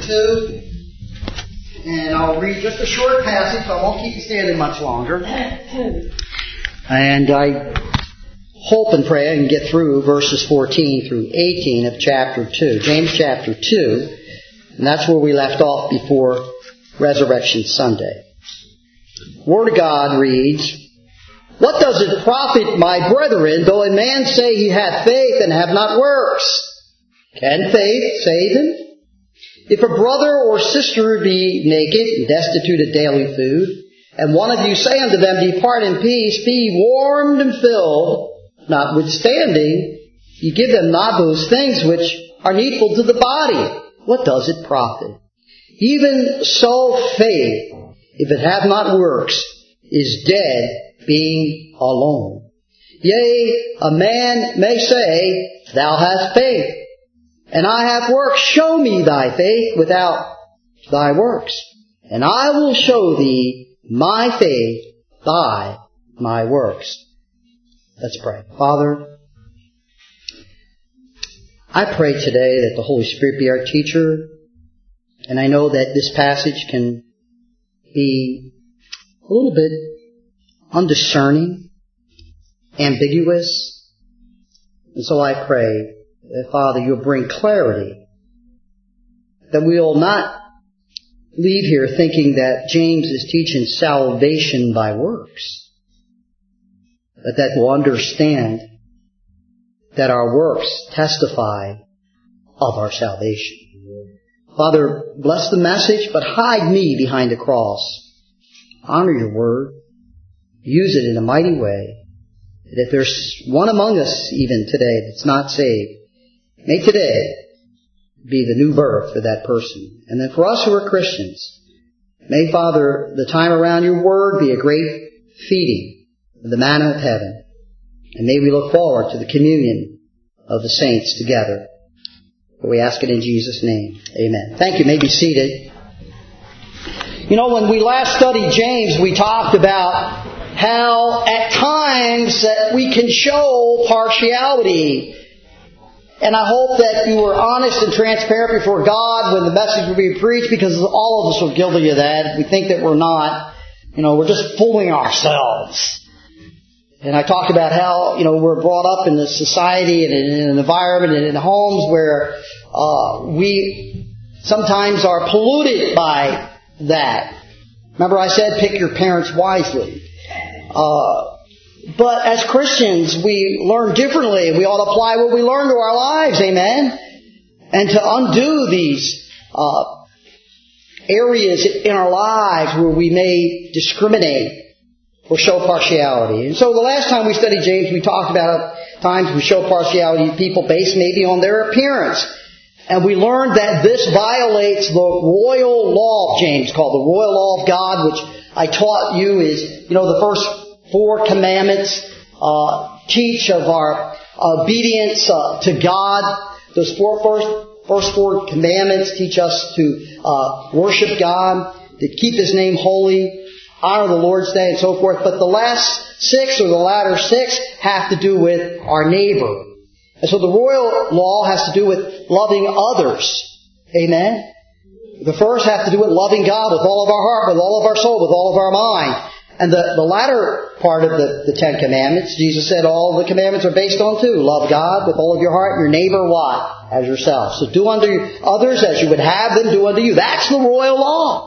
2. And I'll read just a short passage, so I won't keep you standing much longer. And I hope and pray I can get through verses 14 through 18 of chapter 2. James chapter 2. And that's where we left off before Resurrection Sunday. Word of God reads, "What does it profit, my brethren, though a man say he hath faith and have not works? Can faith save him? If a brother or sister be naked and destitute of daily food, and one of you say unto them, Depart in peace, be warmed and filled, notwithstanding, you give them not those things which are needful to the body, what does it profit? Even so faith, if it hath not works, is dead, being alone. Yea, a man may say, Thou hast faith, and I have works. Show me thy faith without thy works, and I will show thee my faith by my works." Let's pray. Father, I pray today that the Holy Spirit be our teacher, and I know that this passage can be a little bit undiscerning, ambiguous, and so I pray that, Father, you'll bring clarity, that we'll not leave here thinking that James is teaching salvation by works, but that we'll understand that our works testify of our salvation. Father, bless the message, but hide me behind the cross. Honor your word. Use it in a mighty way. That if there's one among us even today that's not saved, may today be the new birth for that person. And then for us who are Christians, may, Father, the time around your word be a great feeding of the manna of heaven. And may we look forward to the communion of the saints together. For we ask it in Jesus' name. Amen. Thank you. You may be seated. You know, when we last studied James, we talked about how at times that we can show partiality. And I hope that you were honest and transparent before God when the message would be preached, because all of us are guilty of that. We think that we're not. We're just fooling ourselves. And I talked about how, we're brought up in a society and in an environment and in homes where we sometimes are polluted by that. Remember I said, pick your parents wisely. But as Christians, we learn differently. We ought to apply what we learn to our lives, amen? And to undo these areas in our lives where we may discriminate or show partiality. And so the last time we studied James, we talked about times we show partiality to people based maybe on their appearance. And we learned that this violates the royal law of James, called the royal law of God, which I taught you is, the first 4 commandments teach of our obedience to God. Those first 4 commandments teach us to worship God, to keep His name holy, honor the Lord's Day, and so forth. But the last 6, or the latter 6, have to do with our neighbor. And so the royal law has to do with loving others. Amen? The first has to do with loving God with all of our heart, with all of our soul, with all of our mind. And the latter part of the 10 Commandments, Jesus said all the commandments are based on 2. Love God with all of your heart, your neighbor what? As yourself. So do unto others as you would have them do unto you. That's the royal law.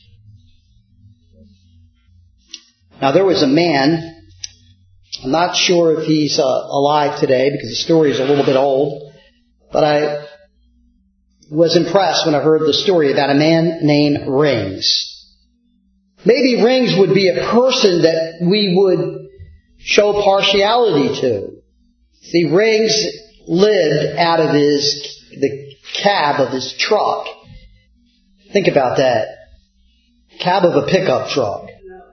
Now there was a man, I'm not sure if he's alive today because the story is a little bit old, but I was impressed when I heard the story about a man named Rings. Maybe Rings would be a person that we would show partiality to. See, Rings lived out of the cab of his truck. Think about that. Cab of a pickup truck.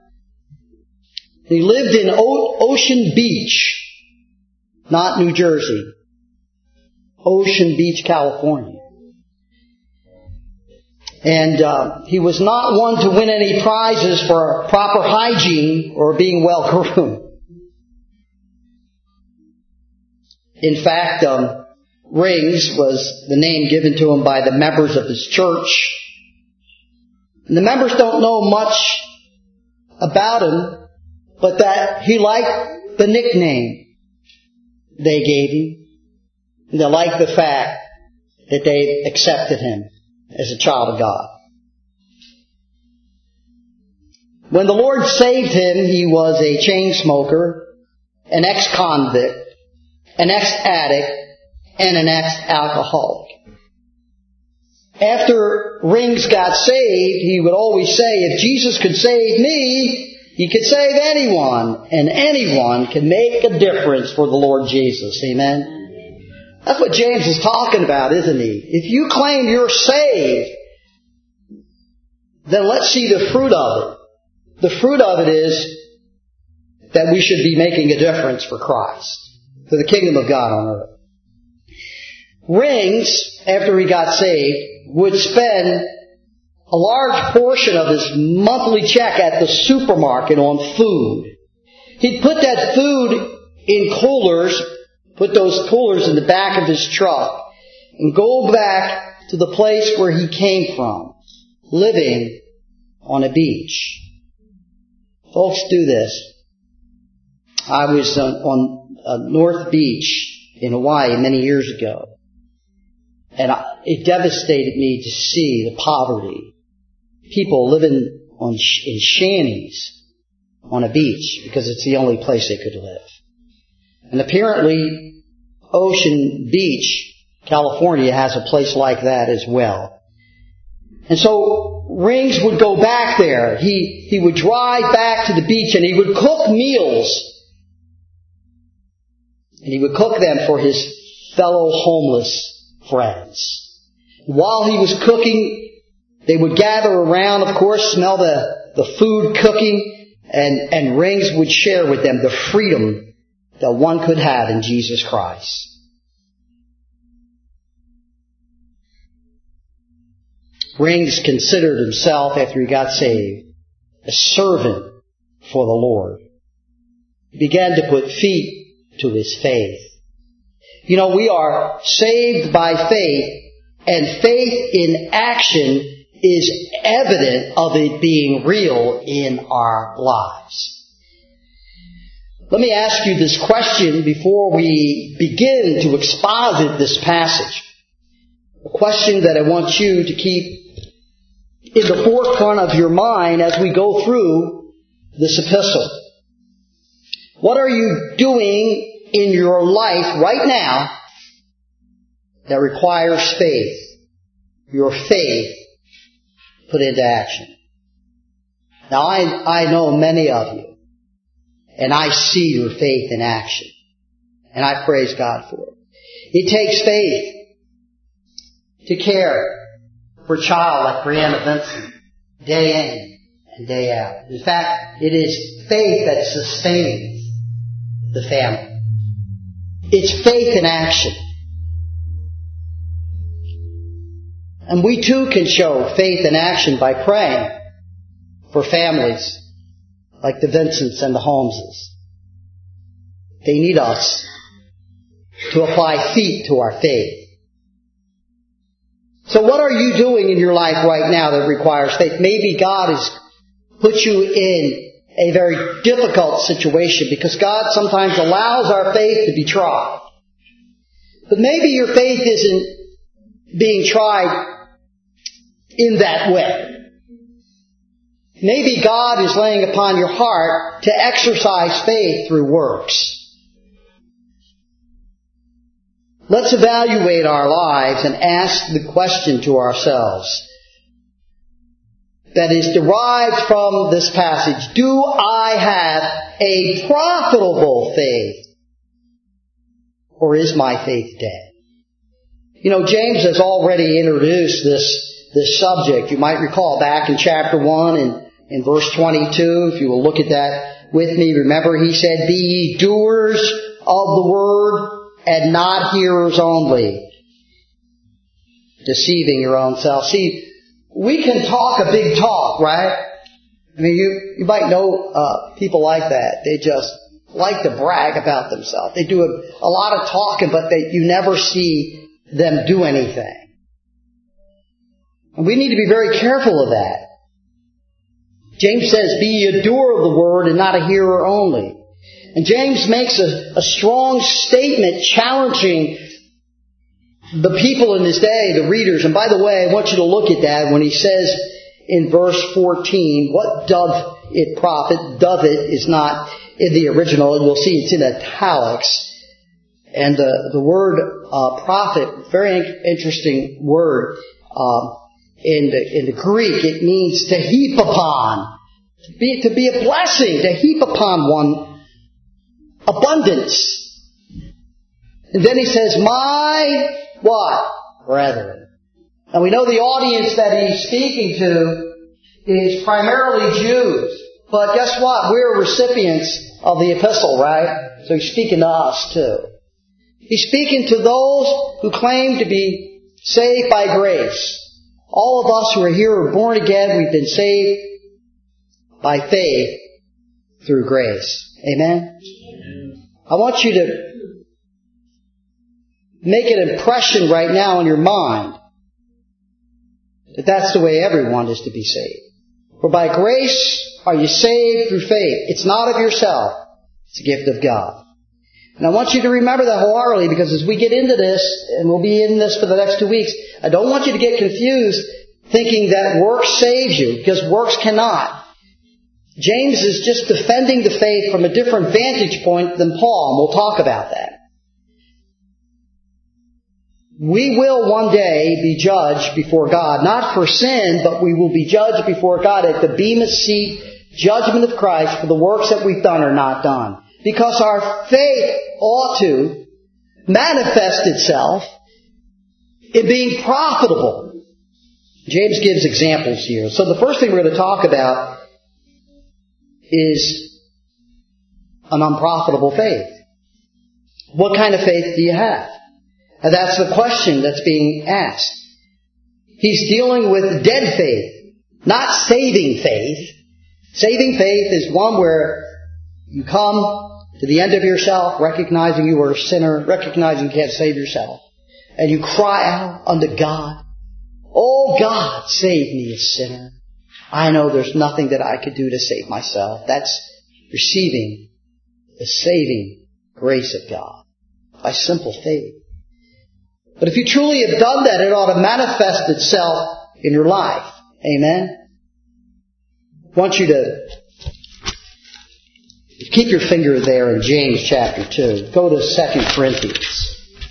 He lived in Ocean Beach, not New Jersey. Ocean Beach, California. And he was not one to win any prizes for proper hygiene or being well groomed. In fact, Rings was the name given to him by the members of his church. And the members don't know much about him, but that he liked the nickname they gave him. And they liked the fact that they accepted him as a child of God. When the Lord saved him, he was a chain smoker, an ex-convict, an ex-addict, and an ex-alcoholic. After Rings got saved, he would always say, if Jesus could save me, He could save anyone, and anyone can make a difference for the Lord Jesus. Amen? That's what James is talking about, isn't he? If you claim you're saved, then let's see the fruit of it. The fruit of it is that we should be making a difference for Christ, for the kingdom of God on earth. Rings, after he got saved, would spend a large portion of his monthly check at the supermarket on food. He'd put that food in coolers, put those coolers in the back of his truck, and go back to the place where he came from, living on a beach. Folks, do this. I was on North Beach in Hawaii many years ago, and it devastated me to see the poverty. People living in shanties on a beach because it's the only place they could live. And apparently, Ocean Beach, California, has a place like that as well. And so Rings would go back there. He would drive back to the beach and he would cook meals. And he would cook them for his fellow homeless friends. While he was cooking, they would gather around, of course, smell the food cooking, and Rings would share with them the freedom that one could have in Jesus Christ. Rings considered himself, after he got saved, a servant for the Lord. He began to put feet to his faith. You know, we are saved by faith, and faith in action is evident of it being real in our lives. Let me ask you this question before we begin to exposit this passage. A question that I want you to keep in the forefront of your mind as we go through this epistle. What are you doing in your life right now that requires faith? Your faith put into action. Now I know many of you, and I see your faith in action, and I praise God for it. It takes faith to care for a child like Brianna Vincent, day in and day out. In fact, it is faith that sustains the family. It's faith in action. And we too can show faith in action by praying for families like the Vincents and the Holmeses. They need us to apply feet to our faith. So what are you doing in your life right now that requires faith? Maybe God has put you in a very difficult situation because God sometimes allows our faith to be tried. But maybe your faith isn't being tried in that way. Maybe God is laying upon your heart to exercise faith through works. Let's evaluate our lives and ask the question to ourselves that is derived from this passage. Do I have a profitable faith? Or is my faith dead? You know, James has already introduced this subject. You might recall back in chapter 1 and in verse 22, if you will look at that with me, remember he said, be ye doers of the word and not hearers only, deceiving your own self. See, we can talk a big talk, right? I mean, you might know people like that. They just like to brag about themselves. They do a lot of talking, but you never see them do anything. And we need to be very careful of that. James says, be ye a doer of the word and not a hearer only. And James makes a strong statement challenging the people in his day, the readers. And by the way, I want you to look at that when he says in verse 14, what doth it profit? Doth it is not in the original. You'll see it's in italics. And the word profit, very interesting word. In the Greek, it means to heap upon, to be a blessing, to heap upon one abundance. And then he says, my what? Brethren. And we know the audience that he's speaking to is primarily Jews. But guess what? We're recipients of the epistle, right? So he's speaking to us too. He's speaking to those who claim to be saved by grace. All of us who are here are born again. We've been saved by faith through grace. Amen? I want you to make an impression right now in your mind that that's the way everyone is to be saved. For by grace are you saved through faith. It's not of yourself. It's a gift of God. And I want you to remember that wholeheartedly, because as we get into this, and we'll be in this for the next 2 weeks, I don't want you to get confused thinking that works saves you, because works cannot. James is just defending the faith from a different vantage point than Paul, and we'll talk about that. We will one day be judged before God, not for sin, but we will be judged before God at the Bema Seat judgment of Christ for the works that we've done or not done. Because our faith ought to manifest itself in being profitable. James gives examples here. So the first thing we're going to talk about is an unprofitable faith. What kind of faith do you have? And that's the question that's being asked. He's dealing with dead faith, not saving faith. Saving faith is one where you come to the end of yourself, recognizing you are a sinner, recognizing you can't save yourself. And you cry out unto God, oh God, save me a sinner. I know there's nothing that I could do to save myself. That's receiving the saving grace of God by simple faith. But if you truly have done that, it ought to manifest itself in your life. Amen? I want you to keep your finger there in James chapter 2. Go to 2 Corinthians.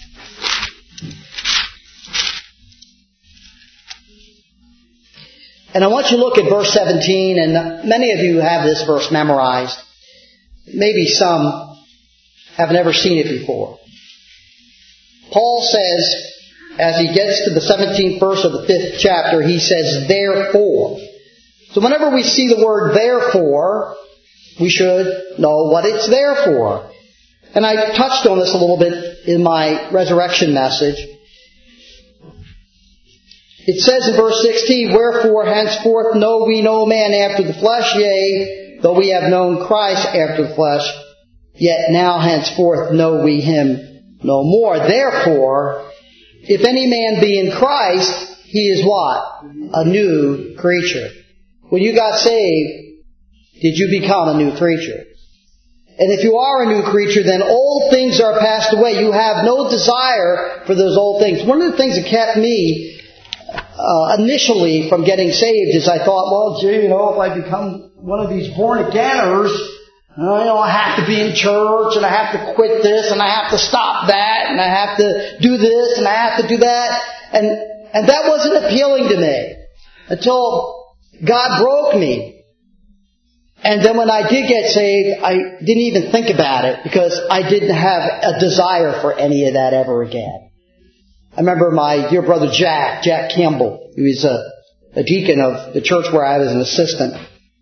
And I want you to look at verse 17, and many of you have this verse memorized. Maybe some have never seen it before. Paul says, as he gets to the 17th verse of the 5th chapter, he says, therefore. So whenever we see the word therefore, we should know what it's there for. And I touched on this a little bit in my resurrection message. It says in verse 16, wherefore henceforth know we no man after the flesh, yea, though we have known Christ after the flesh, yet now henceforth know we him no more. Therefore, if any man be in Christ, he is what? A new creature. When you got saved, did you become a new creature? And if you are a new creature, then old things are passed away. You have no desire for those old things. One of the things that kept me initially from getting saved is I thought, well, gee, if I become one of these born-againers, I have to be in church, and I have to quit this, and I have to stop that, and I have to do this, and I have to do that. And that wasn't appealing to me until God broke me. And then when I did get saved, I didn't even think about it because I didn't have a desire for any of that ever again. I remember my dear brother Jack Campbell. He was a deacon of the church where I was an assistant.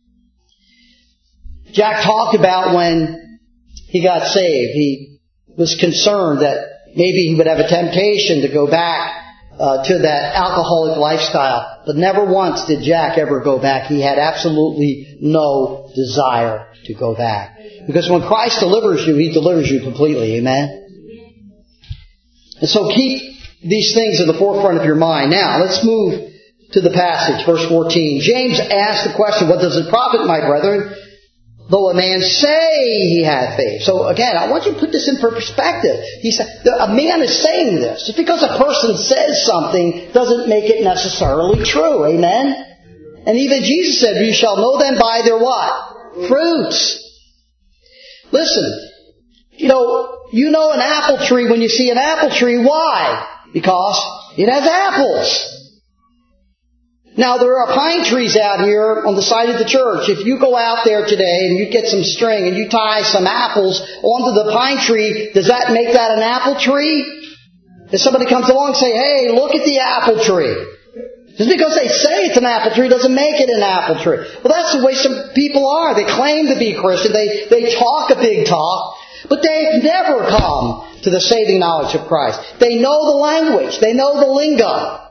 Jack talked about when he got saved. He was concerned that maybe he would have a temptation to go back to that alcoholic lifestyle. But never once did Jack ever go back. He had absolutely no desire to go back. Because when Christ delivers you, He delivers you completely. Amen? And so keep these things in the forefront of your mind. Now, let's move to the passage, verse 14. James asked the question, what does it profit, my brethren, though a man say he hath faith? So again, I want you to put this in perspective. He said, a man is saying this. Just because a person says something doesn't make it necessarily true. Amen? And even Jesus said, you shall know them by their what? Fruits. Listen, you know an apple tree when you see an apple tree. Why? Because it has apples. Now, there are pine trees out here on the side of the church. If you go out there today and you get some string and you tie some apples onto the pine tree, does that make that an apple tree? If somebody comes along and say, hey, look at the apple tree. Just because they say it's an apple tree doesn't make it an apple tree. Well, that's the way some people are. They claim to be Christian. They talk a big talk, but they've never come to the saving knowledge of Christ. They know the language. They know the lingo.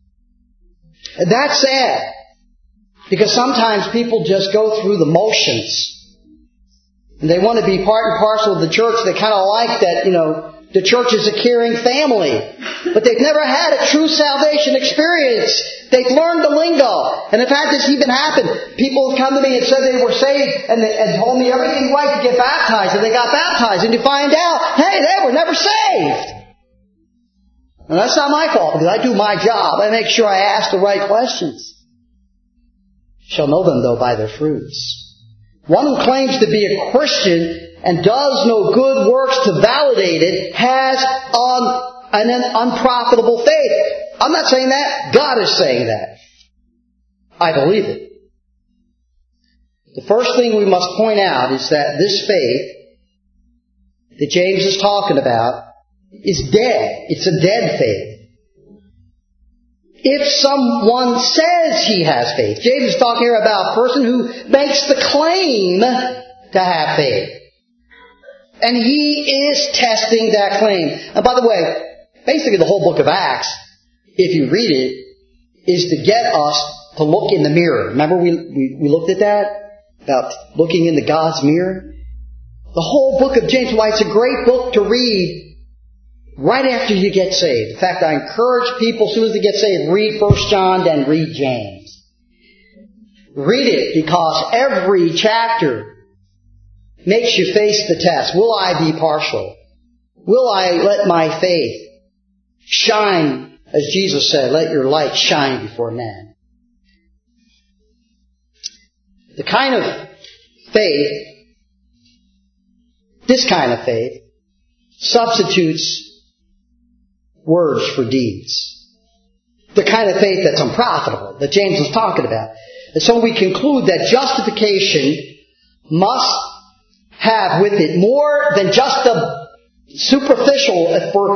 And that's sad. Because sometimes people just go through the motions. And they want to be part and parcel of the church. They kind of like that, the church is a caring family. But they've never had a true salvation experience. They've learned the lingo. And in fact, this even happened. People have come to me and said they were saved and told me everything right to get baptized. And they got baptized. And you find out, hey, they were never saved. And that's not my fault, because I do my job. I make sure I ask the right questions. Shall know them, though, by their fruits. One who claims to be a Christian and does no good works to validate it has an unprofitable faith. I'm not saying that. God is saying that. I believe it. The first thing we must point out is that this faith that James is talking about is dead. It's a dead faith. If someone says he has faith, James is talking here about a person who makes the claim to have faith. And he is testing that claim. And by the way, basically the whole book of Acts, if you read it, is to get us to look in the mirror. Remember we looked at that? About looking into God's mirror? The whole book of James, why it's a great book to read right after you get saved. In fact, I encourage people, as soon as they get saved, read 1 John, then read James. Read it, because every chapter makes you face the test. Will I be partial? Will I let my faith shine, as Jesus said, let your light shine before men? The kind of faith, this kind of faith, substitutes words for deeds. The kind of faith that's unprofitable, that James was talking about. And so we conclude that justification must have with it more than just a superficial,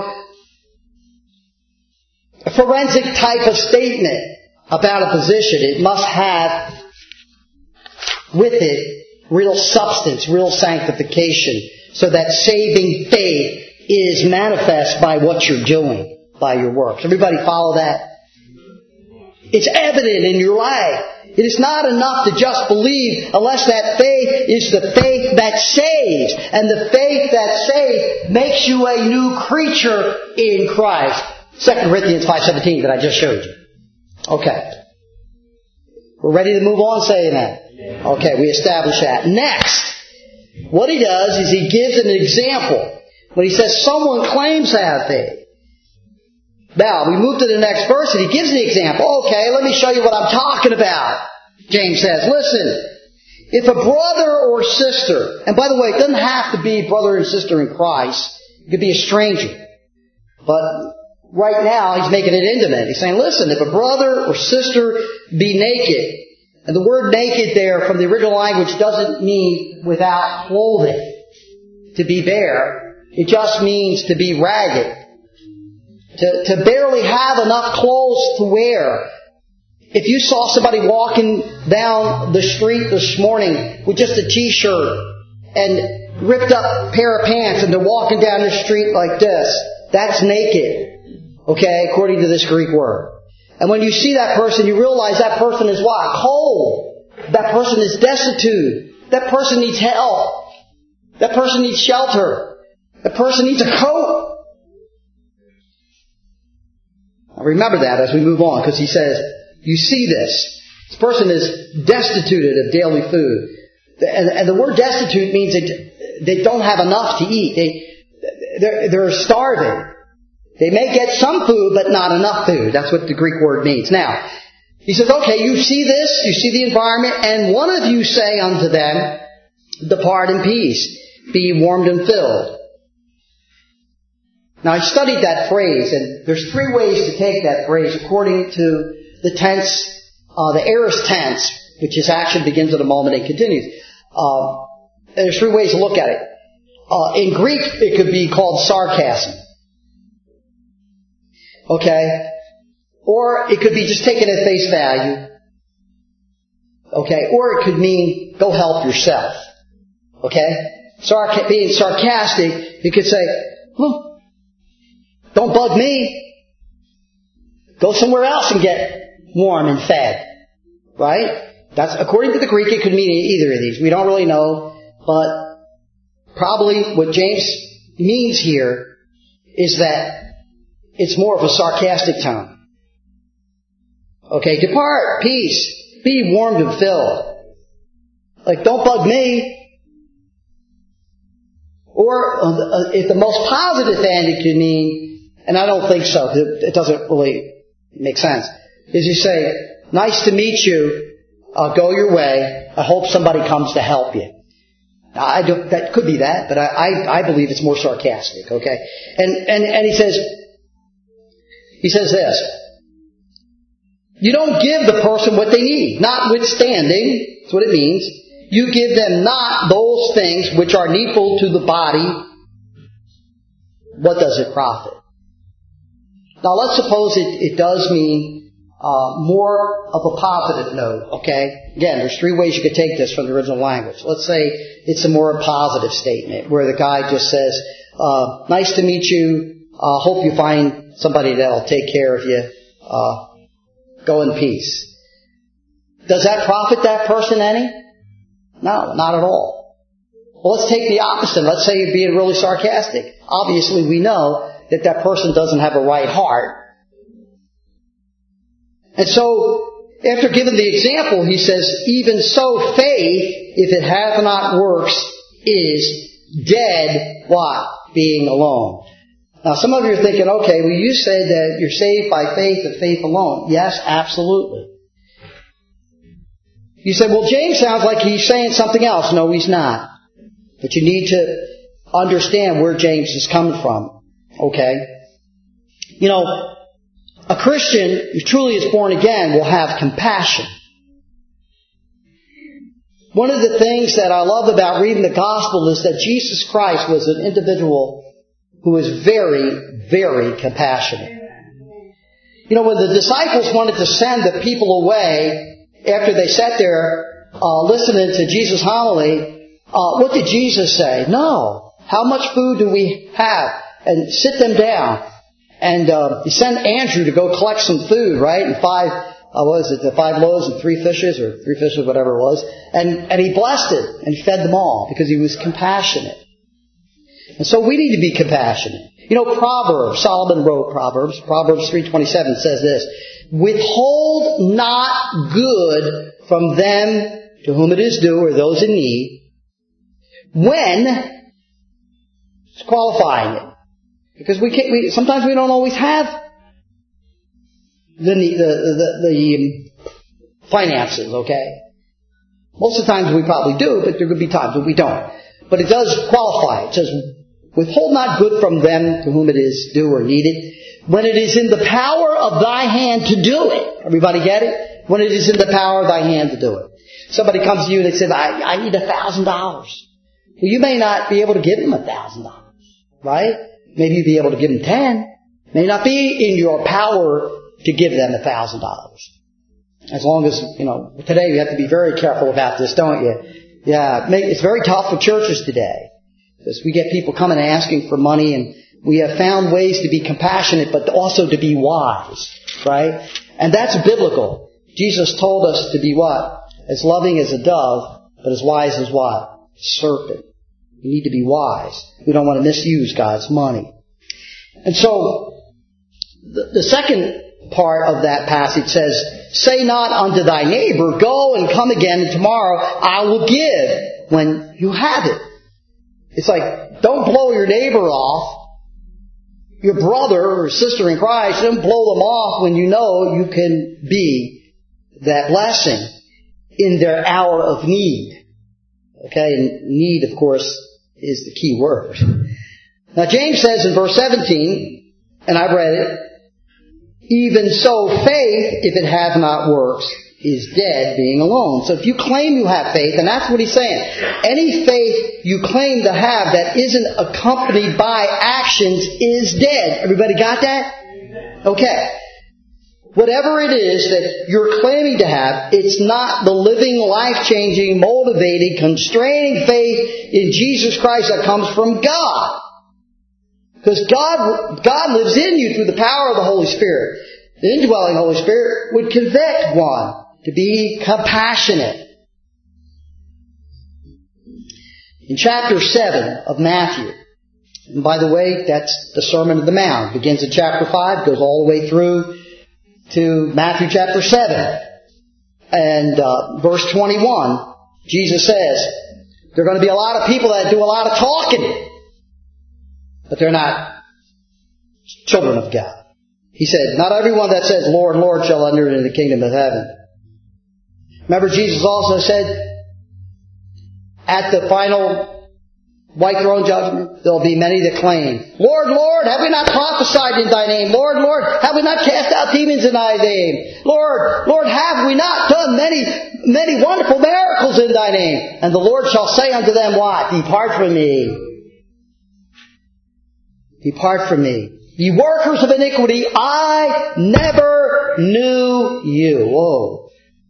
a forensic type of statement about a position. It must have with it real substance, real sanctification, so that saving faith is manifest by what you're doing, by your works. Everybody follow that? It's evident in your life. It is not enough to just believe unless that faith is the faith that saves. And the faith that saves makes you a new creature in Christ. 2 Corinthians 5:17 that I just showed you. Okay. We're ready to move on, say amen. Okay, we established that. Next, what he does is he gives an example. When he says someone claims to have faith. Now, we move to the next verse and he gives the example. Okay, let me show you what I'm talking about. James says, listen, if a brother or sister, and by the way, it doesn't have to be brother and sister in Christ. It could be a stranger. But right now, he's making it intimate. He's saying, listen, if a brother or sister be naked, and the word naked there from the original language doesn't mean without clothing, to be bare. It just means to be ragged. To barely have enough clothes to wear. If you saw somebody walking down the street this morning with just a t-shirt and ripped up pair of pants and they're walking down the street like this, that's naked. Okay, according to this Greek word. And when you see that person, you realize that person is what? Cold. That person is destitute. That person needs help. That person needs shelter. That person needs a coat. Now remember that as we move on, because he says, you see this. This person is destitute of daily food. And the word destitute means they don't have enough to eat. They're starving. They may get some food, but not enough food. That's what the Greek word means. Now, he says, okay, you see this, you see the environment, and one of you say unto them, depart in peace, be ye warmed and filled. Now, I studied that phrase, and there's three ways to take that phrase according to the tense, the aorist tense, which is action begins at a moment and continues. There's three ways to look at it. In Greek, it could be called sarcasm. Okay? Or it could be just taken at face value. Okay? Or it could mean, go help yourself. Okay? Being sarcastic, you could say, don't bug me. Go somewhere else and get warm and fed. Right? That's, according to the Greek, it could mean either of these. We don't really know, but probably what James means here is that it's more of a sarcastic tone. Okay, depart, peace, be warmed and filled. Like, don't bug me. Or, if the most positive end it could mean, and I don't think so, because it doesn't really make sense, is you say, nice to meet you, go your way, I hope somebody comes to help you. Now, that could be that, but I believe it's more sarcastic, okay? And he says this, you don't give the person what they need, notwithstanding, that's what it means, you give them not those things which are needful to the body. What does it profit? Now let's suppose it does mean more of a positive note, okay? Again, there's three ways you could take this from the original language. Let's say it's a more positive statement where the guy just says, nice to meet you, hope you find somebody that'll take care of you, go in peace. Does that profit that person any? No, not at all. Well, let's take the opposite. Let's say you're being really sarcastic. Obviously, we know that person doesn't have a right heart. And so, after giving the example, he says, even so faith, if it hath not works, is dead, what? Being alone. Now, some of you are thinking, okay, well, you said that you're saved by faith and faith alone. Yes, absolutely. You said, well, James sounds like he's saying something else. No, he's not. But you need to understand where James is coming from. Okay? You know, a Christian who truly is born again will have compassion. One of the things that I love about reading the gospel is that Jesus Christ was an individual who was very, very compassionate. You know, when the disciples wanted to send the people away after they sat there listening to Jesus' homily, what did Jesus say? No. How much food do we have? And sit them down. And he sent Andrew to go collect some food, right? And 5 loaves and 3 fishes, or 3 fishes, whatever it was. And he blessed it, and he fed them all, because he was compassionate. And so we need to be compassionate. You know, Proverbs, Solomon wrote Proverbs 3:27 says this, withhold not good from them to whom it is due, or those in need, when, it's qualifying it. Because sometimes we don't always have the finances, okay? Most of the times we probably do, but there could be times when we don't. But it does qualify. It says, withhold not good from them to whom it is due or needed, when it is in the power of thy hand to do it. Everybody get it? When it is in the power of thy hand to do it. Somebody comes to you and they say, I need $1,000. Well, you may not be able to give them $1,000, right? Maybe you'll be able to give them 10. May not be in your power to give them $1,000. As long as, today we have to be very careful about this, don't you? Yeah, it's very tough for churches today. Because we get people coming and asking for money, and We have found ways to be compassionate, but also to be wise, right? And that's biblical. Jesus told us to be what? As loving as a dove, but as wise as what? A serpent. We need to be wise. We don't want to misuse God's money. And so, the second part of that passage says, say not unto thy neighbor, go and come again, and tomorrow I will give when you have it. It's like, don't blow your neighbor off. Your brother or sister in Christ, don't blow them off when you know you can be that blessing in their hour of need. Okay, and need, of course, is the key word. Now James says in verse 17, and I've read it, even so faith, if it hath not works, is dead, being alone. So if you claim you have faith, and that's what he's saying, any faith you claim to have that isn't accompanied by actions is dead. Everybody got that? Okay. Whatever it is that you're claiming to have, it's not the living, life-changing, motivating, constraining faith in Jesus Christ that comes from God. Because God lives in you through the power of the Holy Spirit. The indwelling Holy Spirit would convict one to be compassionate. In chapter 7 of Matthew, and by the way, that's the Sermon on the Mount. It begins in chapter 5, goes all the way through to Matthew chapter 7. And verse 21, Jesus says, there are going to be a lot of people that do a lot of talking, but they're not children of God. He said, not everyone that says, Lord, Lord, shall enter into the kingdom of heaven. Remember, Jesus also said, at the final white throne judgment, there will be many that claim, Lord, Lord, have we not prophesied in thy name? Lord, Lord, have we not cast out demons in thy name? Lord, Lord, have we not done many wonderful miracles in thy name? And the Lord shall say unto them, what? Depart from me. Depart from me. Ye workers of iniquity, I never knew you. Whoa.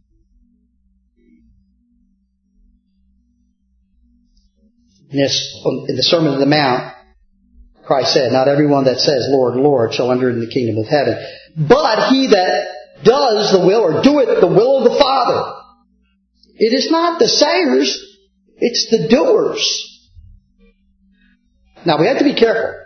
In the Sermon on the Mount, Christ said, not everyone that says, Lord, Lord, shall enter into the kingdom of heaven, but he that does the will, or doeth the will of the Father. It is not the sayers, it's the doers. Now, we have to be careful.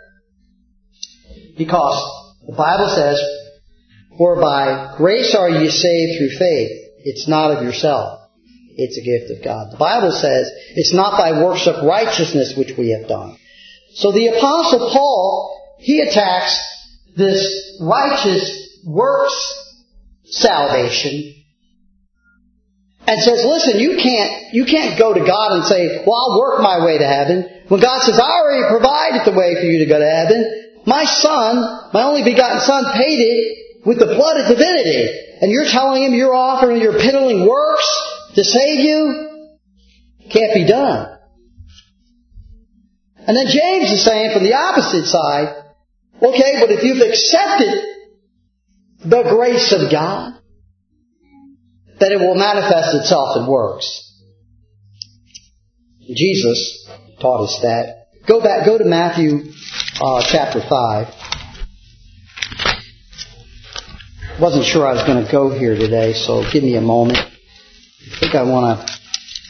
Because the Bible says, for by grace are ye saved through faith. It's not of yourself. It's a gift of God. The Bible says, it's not by works of righteousness which we have done. So the Apostle Paul, he attacks this righteous works salvation and says, listen, you can't go to God and say, well, I'll work my way to heaven. When God says, I already provided the way for you to go to heaven. My Son, my only begotten Son, paid it with the blood of divinity. And you're telling Him you're offering your piddling works to save you? Can't be done. And then James is saying from the opposite side, okay, but if you've accepted the grace of God, then it will manifest itself in works. Jesus taught us that. Go to Matthew chapter 5. Wasn't sure I was going to go here today, so give me a moment. I think I want to...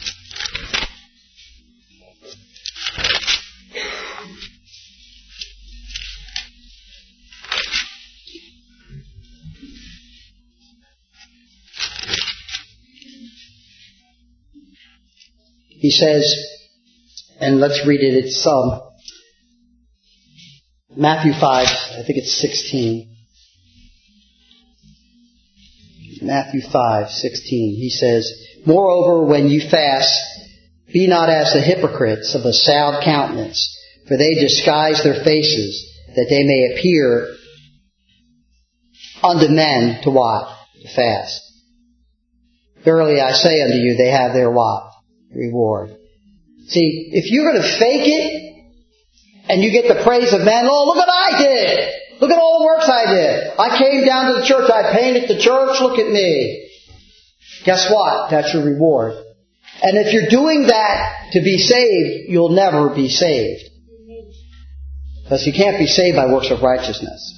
He says, and let's read it, it's Matthew 5, I think it's 16. Matthew 5:16. He says, moreover, when you fast, be not as the hypocrites of a sad countenance, for they disguise their faces, that they may appear unto men to what? To fast. Verily I say unto you, they have their what? Reward. See, if you're going to fake it, and you get the praise of men, oh, look what I did! Look at all the works I did. I came down to the church. I painted the church. Look at me. Guess what? That's your reward. And if you're doing that to be saved, you'll never be saved. Because you can't be saved by works of righteousness.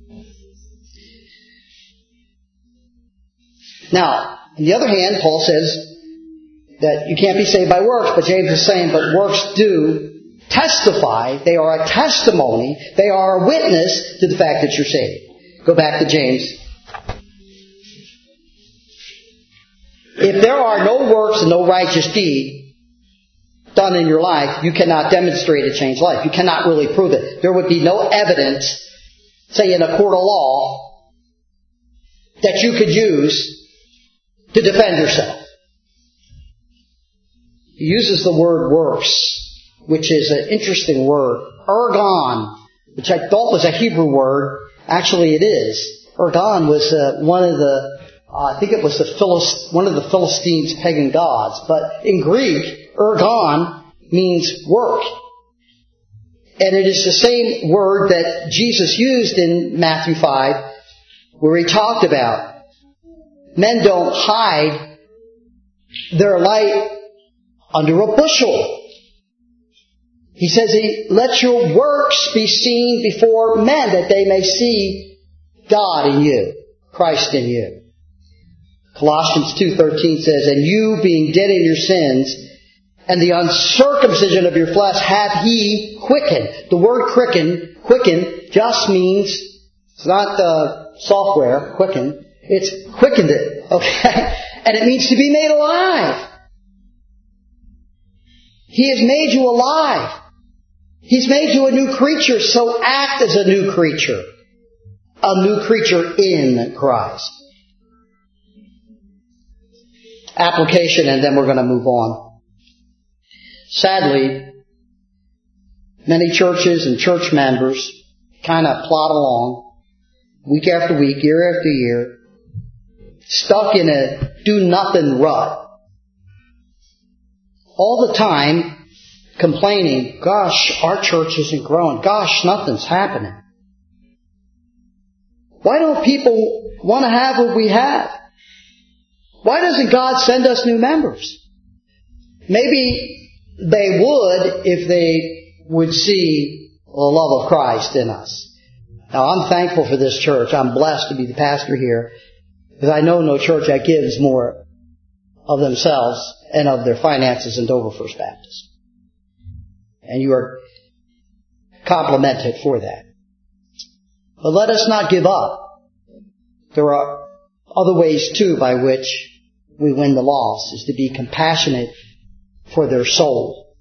Now, on the other hand, Paul says that you can't be saved by works, but James is saying, but works do testify. They are a testimony. They are a witness to the fact that you're saved. Go back to James. If there are no works and no righteous deed done in your life, you cannot demonstrate a changed life. You cannot really prove it. There would be no evidence, say in a court of law, that you could use to defend yourself. He uses the word works, which is an interesting word. Ergon, which I thought was a Hebrew word. Actually it is. Ergon was one of the, I think it was one of the Philistines' pagan gods. But in Greek, ergon means work. And it is the same word that Jesus used in Matthew 5, where he talked about men don't hide their light under a bushel. He says, let your works be seen before men, that they may see God in you, Christ in you. Colossians 2:13 says, and you being dead in your sins, and the uncircumcision of your flesh hath he quickened. The word quicken just means, it's not the software, quicken, it's quickened it, okay? And it means to be made alive. He has made you alive. He's made you a new creature, so act as a new creature. A new creature in Christ. Application, and then we're going to move on. Sadly, many churches and church members kind of plod along, week after week, year after year, stuck in a do-nothing rut. All the time complaining, gosh, our church isn't growing. Gosh, nothing's happening. Why don't people want to have what we have? Why doesn't God send us new members? Maybe they would if they would see the love of Christ in us. Now, I'm thankful for this church. I'm blessed to be the pastor here, because I know no church that gives more of themselves and of their finances than Dover First Baptist. And you are complimented for that. But let us not give up. There are other ways too by which we win the lost, is to be compassionate for their soul.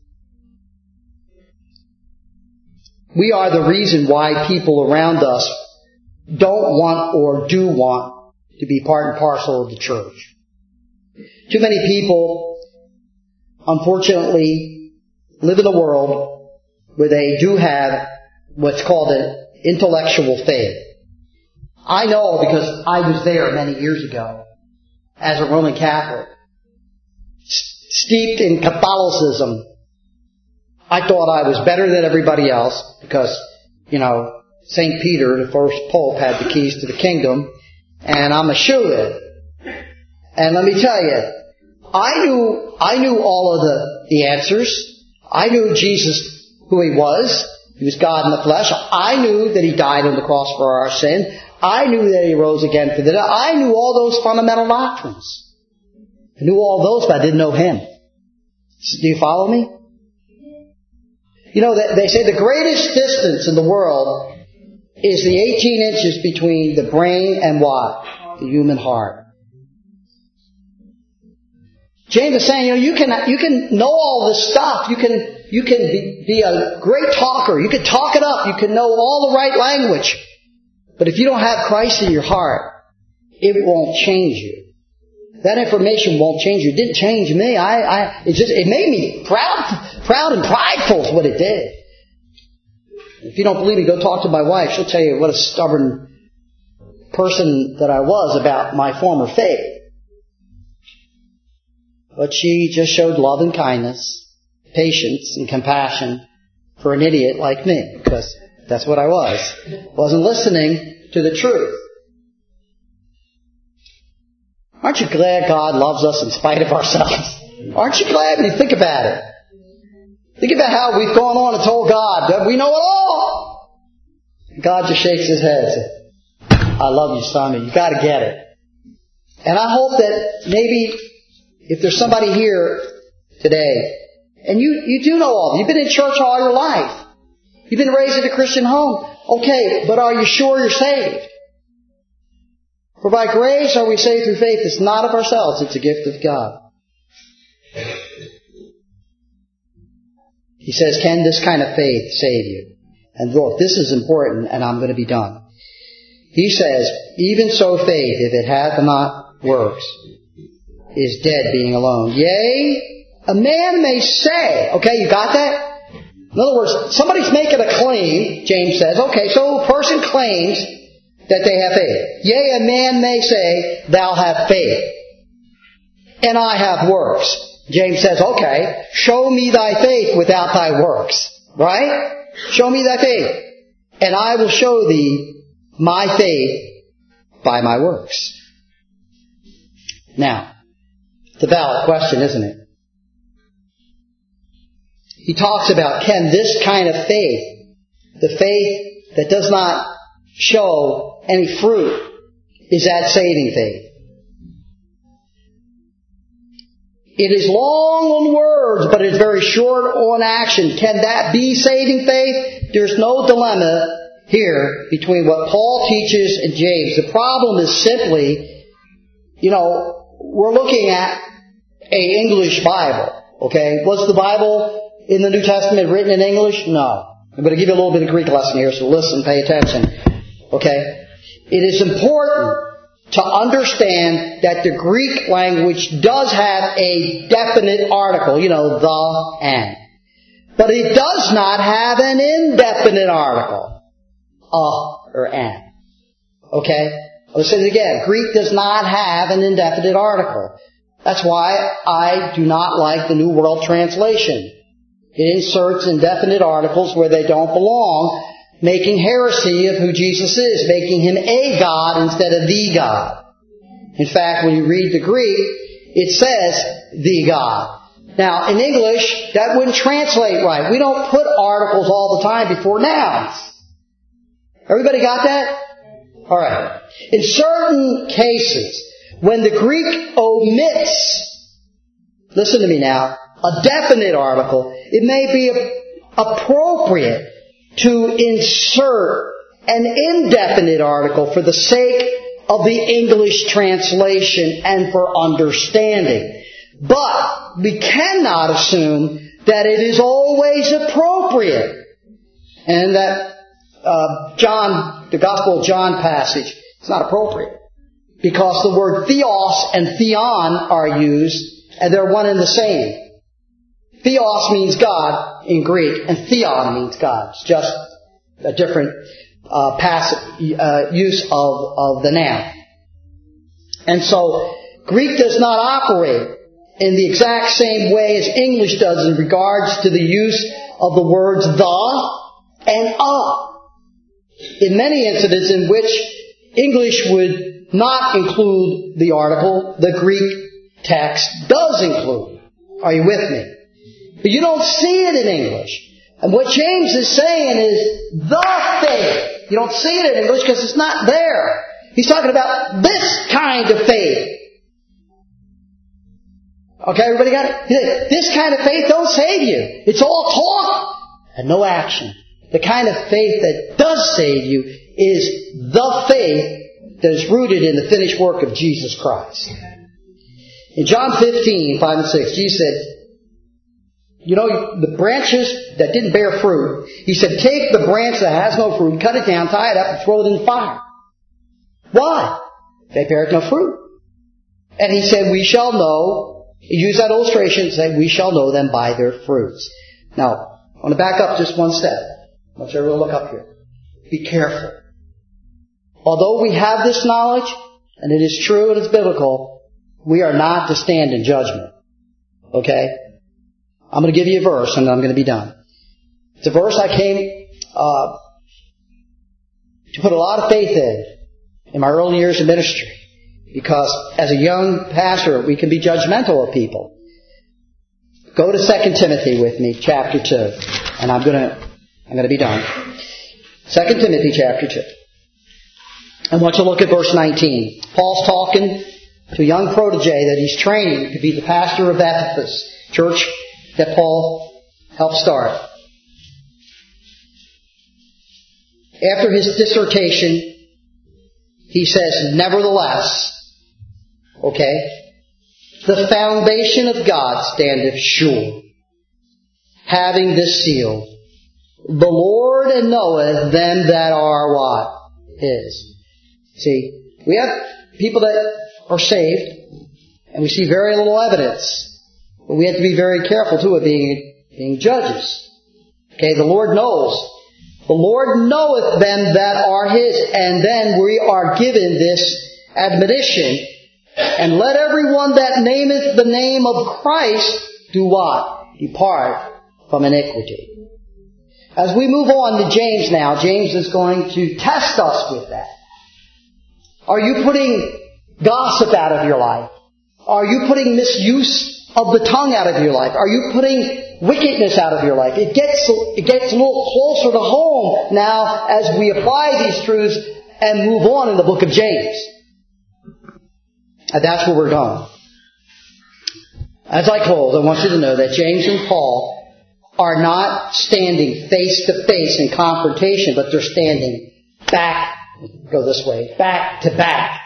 We are the reason why people around us don't want or do want to be part and parcel of the church. Too many people, unfortunately, live in a world where they do have what's called an intellectual faith. I know because I was there many years ago as a Roman Catholic, steeped in Catholicism. I thought I was better than everybody else because, St. Peter, the first pope, had the keys to the kingdom, and I'm a shoo-in. And let me tell you, I knew all of the answers. I knew Jesus, who He was. He was God in the flesh. I knew that He died on the cross for our sin. I knew that He rose again for the dead. I knew all those fundamental doctrines. I knew all those, but I didn't know Him. Do you follow me? They say the greatest distance in the world is the 18 inches between the brain and what? The human heart. James is saying, you can know all this stuff. You can be a great talker. You can talk it up. You can know all the right language. But if you don't have Christ in your heart, it won't change you. That information won't change you. It didn't change me. It made me proud and prideful is what it did. If you don't believe me, go talk to my wife. She'll tell you what a stubborn person that I was about my former faith. But she just showed love and kindness, patience and compassion for an idiot like me, because that's what I was. Wasn't listening to the truth. Aren't you glad God loves us in spite of ourselves? Aren't you glad when you think about it? Think about how we've gone on and told God that we know it all. God just shakes His head and says, I love you, son. You got to get it. And I hope that maybe if there's somebody here today, and you do know all, you've been in church all your life. You've been raised in a Christian home. Okay, but are you sure you're saved? For by grace are we saved through faith. It's not of ourselves. It's a gift of God. He says, can this kind of faith save you? And look, this is important, and I'm going to be done. He says, even so faith, if it hath not works, is dead being alone. Yea, a man may say, okay, you got that? In other words, somebody's making a claim, James says. Okay, so a person claims that they have faith. Yea, a man may say, thou have faith, and I have works. James says, okay, show me thy faith without thy works. Right? Show me thy faith, and I will show thee my faith by my works. Now, it's a valid question, isn't it? He talks about, can this kind of faith, the faith that does not show any fruit, is that saving faith? It is long on words, but it's very short on action. Can that be saving faith? There's no dilemma here between what Paul teaches and James. The problem is simply, we're looking at an English Bible. Okay? Was the Bible in the New Testament written in English? No. I'm going to give you a little bit of Greek lesson here, so listen, pay attention. Okay? It is important to understand that the Greek language does have a definite article, the, and. But it does not have an indefinite article, or an. Okay? I'll say it again. Greek does not have an indefinite article. That's why I do not like the New World Translation. It inserts indefinite articles where they don't belong, making heresy of who Jesus is, making Him a God instead of the God. In fact, when you read the Greek, it says the God. Now, in English, that wouldn't translate right. We don't put articles all the time before nouns. Everybody got that? All right. In certain cases, when the Greek omits, listen to me now, a definite article, it may be appropriate to insert an indefinite article for the sake of the English translation and for understanding. But we cannot assume that it is always appropriate. And that the Gospel of John passage is not appropriate. Because the word theos and theon are used, and they're one and the same. Theos means God in Greek, and theon means God. It's just a different use of the noun. And so, Greek does not operate in the exact same way as English does in regards to the use of the words the and a. In many incidents in which English would not include the article, the Greek text does include. Are you with me? But you don't see it in English. And what James is saying is the faith. You don't see it in English because it's not there. He's talking about this kind of faith. Okay, everybody got it? This kind of faith don't save you. It's all talk and no action. The kind of faith that does save you is the faith that is rooted in the finished work of Jesus Christ. In John 15, 5 and 6, Jesus said, the branches that didn't bear fruit, He said, take the branch that has no fruit, cut it down, tie it up, and throw it in the fire. Why? They bear no fruit. And He said, we shall know, He used that illustration and said, we shall know them by their fruits. Now, I want to back up just one step. I want everyone to look up here. Be careful. Although we have this knowledge, and it is true and it's biblical, we are not to stand in judgment. Okay? I'm going to give you a verse and I'm going to be done. It's a verse I came to put a lot of faith in my early years of ministry. Because as a young pastor, we can be judgmental of people. Go to 2 Timothy with me, chapter 2. And I'm going to be done. 2 Timothy chapter 2. I want you to look at verse 19. Paul's talking to a young protege that he's training to be the pastor of Ephesus, church that Paul helped start. After his dissertation, he says, nevertheless, the foundation of God standeth sure, having this seal, the Lord knoweth them that are what? His. See, we have people that are saved, and we see very little evidence. But we have to be very careful, too, of being judges. The Lord knows. The Lord knoweth them that are His. And then we are given this admonition. And let everyone that nameth the name of Christ do what? Depart from iniquity. As we move on to James now, James is going to test us with that. Are you putting gossip out of your life? Are you putting misuse of the tongue out of your life? Are you putting wickedness out of your life? It gets a little closer to home now as we apply these truths and move on in the book of James. And that's where we're going. As I close, I want you to know that James and Paul are not standing face to face in confrontation, but they're standing back to back.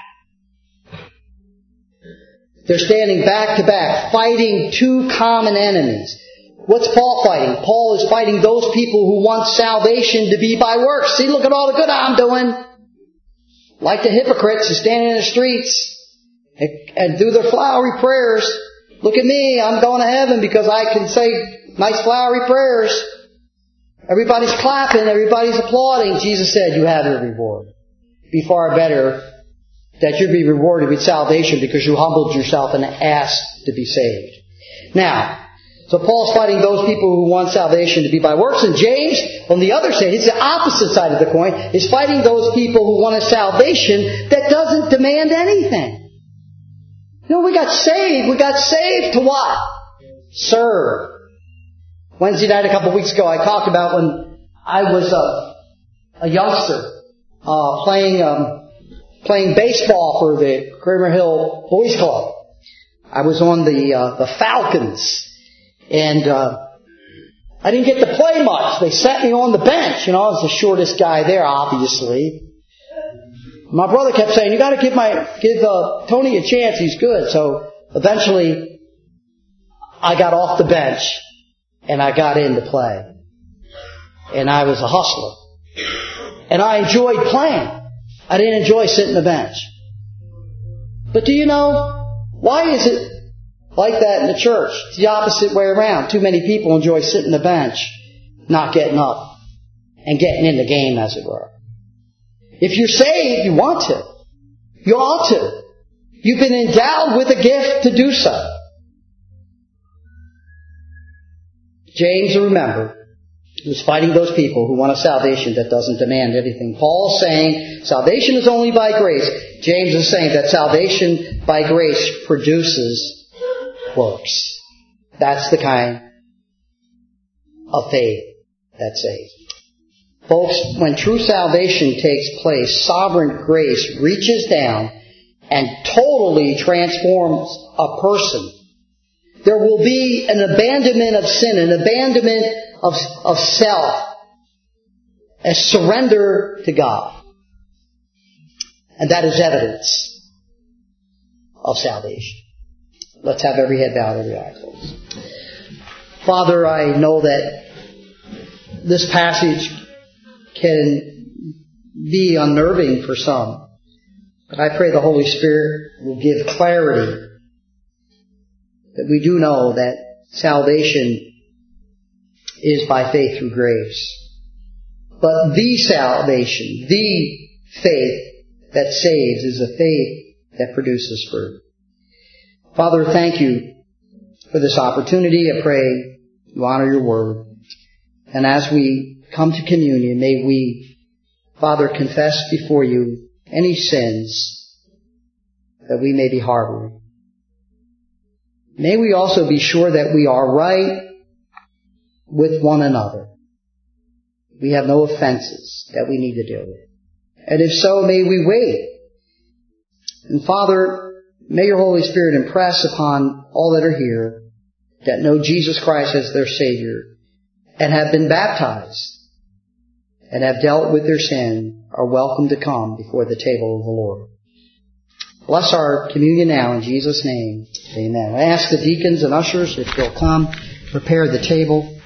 They're standing back to back, fighting two common enemies. What's Paul fighting? Paul is fighting those people who want salvation to be by works. See, look at all the good I'm doing. Like the hypocrites who stand in the streets and do their flowery prayers. Look at me, I'm going to heaven because I can say nice flowery prayers. Everybody's clapping, everybody's applauding. Jesus said, you have your reward. Be far better that you be rewarded with salvation because you humbled yourself and asked to be saved. Now, so Paul's fighting those people who want salvation to be by works. And James, on the other side, it's the opposite side of the coin, is fighting those people who want a salvation that doesn't demand anything. You know, we got saved. We got saved to what? Serve. Wednesday night a couple of weeks ago, I talked about when I was a youngster playing baseball for the Kramer Hill Boys Club. I was on the Falcons, and I didn't get to play much. They set me on the bench. You know, I was the shortest guy there, obviously. My brother kept saying, "You got to give Tony a chance. He's good." So eventually, I got off the bench and I got in to play, and I was a hustler, and I enjoyed playing. I didn't enjoy sitting the bench. But do you know, why is it like that in the church? It's the opposite way around. Too many people enjoy sitting the bench, not getting up and getting in the game, as it were. If you're saved, you want to. You ought to. You've been endowed with a gift to do so. James, remember, was fighting those people who want a salvation that doesn't demand anything. Paul's saying salvation is only by grace. James is saying that salvation by grace produces works. That's the kind of faith that saves. Folks, when true salvation takes place, sovereign grace reaches down and totally transforms a person. There will be an abandonment of sin, an abandonment of self, a surrender to God. And that is evidence of salvation. Let's have every head bowed, every eye closed. Father, I know that this passage can be unnerving for some, but I pray the Holy Spirit will give clarity, that we do know that salvation is by faith through grace. But the salvation, the faith that saves, is a faith that produces fruit. Father, thank you for this opportunity. I pray you honor your word. And as we come to communion, may we, Father, confess before you any sins that we may be harboring. May we also be sure that we are right with one another. we have no offenses that we need to deal with. And if so, may we wait. And Father, may your Holy Spirit impress upon all that are here that know Jesus Christ as their Savior and have been baptized and have dealt with their sin are welcome to come before the table of the Lord. Bless our communion now in Jesus' name. Amen. I ask the deacons and ushers if they'll come prepare the table.